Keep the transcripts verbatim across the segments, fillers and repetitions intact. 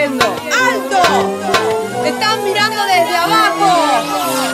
diciendo: ¡alto! ¡Te están mirando desde abajo!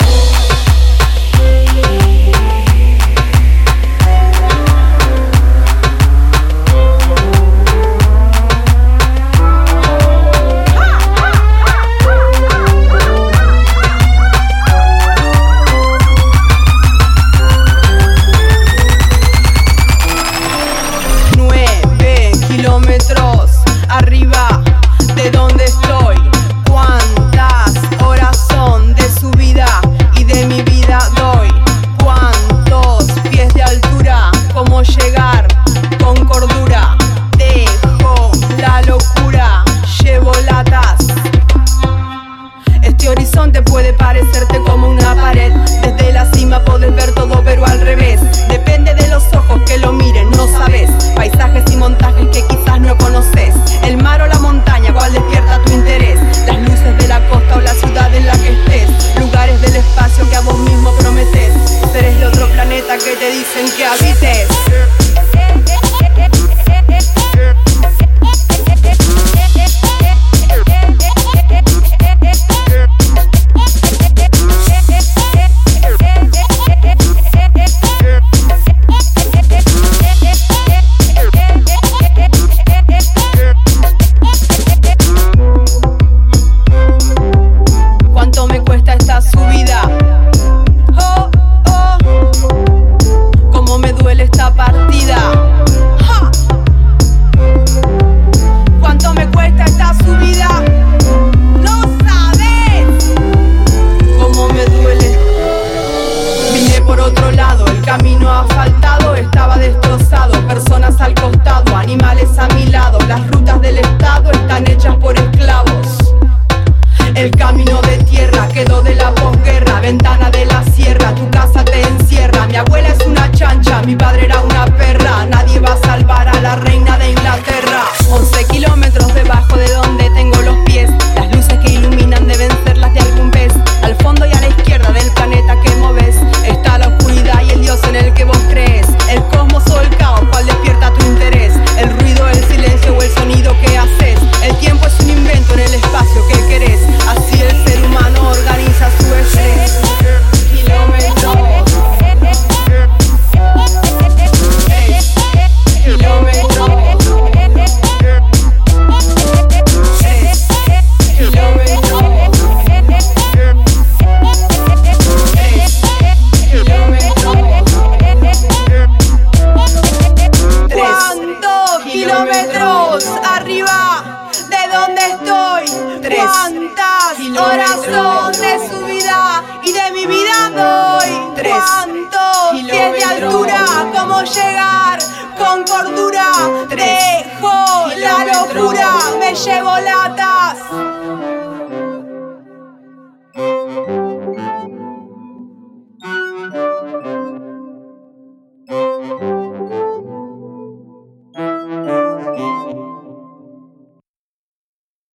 Kilómetros arriba de donde estoy. ¿Cuántas horas son de subida y de mi vida doy? ¿Cuántos pies de altura? ¿Cómo llegar con cordura? Dejo la locura, llevo latas. Este horizonte puede parecerte como una pared. Desde la cima podés ver todo pero al revés. Depende de los ojos que lo miren, no sabes. Paisajes y montajes que quizás no conoces. El mar o la montaña, cuál despierta tu interés. Las luces de la costa o la ciudad en la que estés. Lugares del espacio que a vos mismo prometes. Seres de otro planeta que te dicen que habites. Camino asfaltado estaba destrozado, personas al costado, animales a mi lado. Las rutas del estado están hechas por esclavos. El camino de tierra quedó de la posguerra, ventana de la sierra, tu casa te encierra. Mi abuela es una chancha, mi padre era una perra. Nadie va a salvar a la reina de Inglaterra. Once kilómetros debajo de donde tengo los pies. Las luces que iluminan deben ser las de algún pez. Al fondo y a la izquierda del planeta que moves está la oscuridad y el Dios en el que vos crees. El cosmos o el caos, cuál despierta tu interés. El ruido, el silencio o el sonido que haces. El tiempo es un invento en el espacio que querés. Así el ser humano organiza su estrés. Kilómetros. Kilómetros arriba de donde estoy. Tres. ¿Cuántas horas son de subida y de mi vida doy? Tres. ¿Cuántos pies de altura? ¿Cómo llegar con cordura? Tres. Dejo la locura, me llevo latas.